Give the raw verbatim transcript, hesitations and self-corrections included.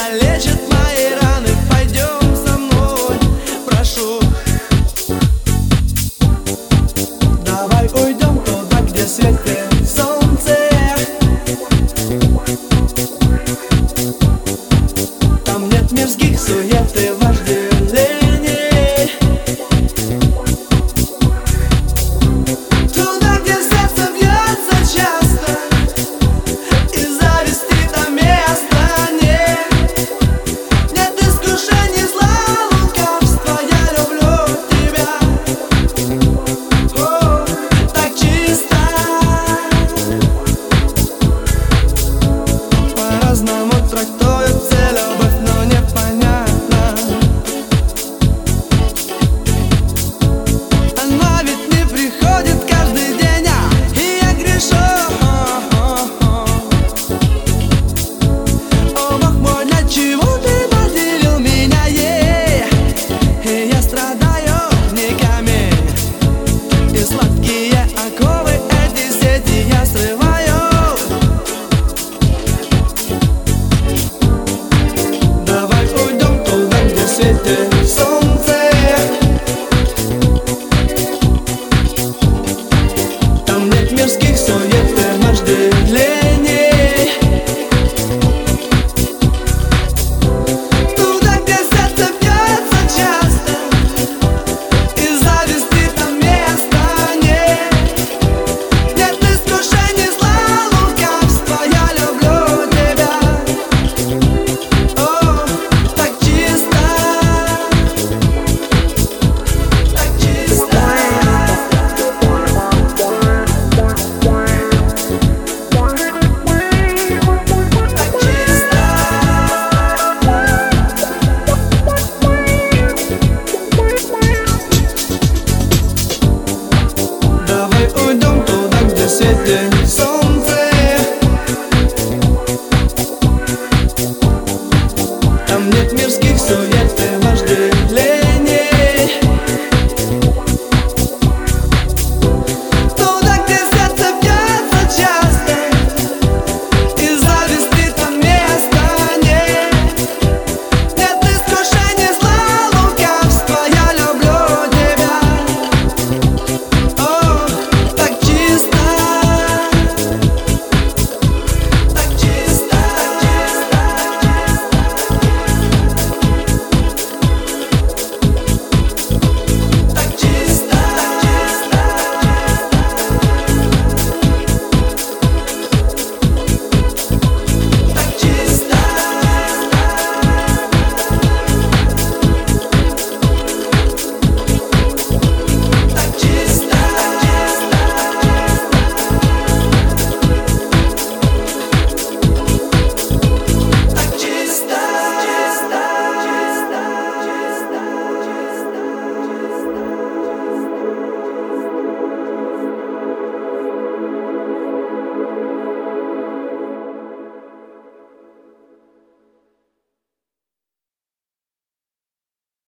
залечит мои раны. Пойдем со мной, прошу. Давай уйдем туда, где светит солнце. Там нет мирских сует и вожделений. Туда, где сердце бьется часто, и зависти там места нет. Нет искушений, зла, лукавства. Я люблю тебя, о, так чисто. По-разному трактуют все любовь, но непонятно. Она ведь не приходит каждый день, а и я грешу. О, Бог мой, для чего ты наделил меня ей? И я страдаю вниками, и сладкие оковы эти сети я срываю. Давай уйдем туда, где светит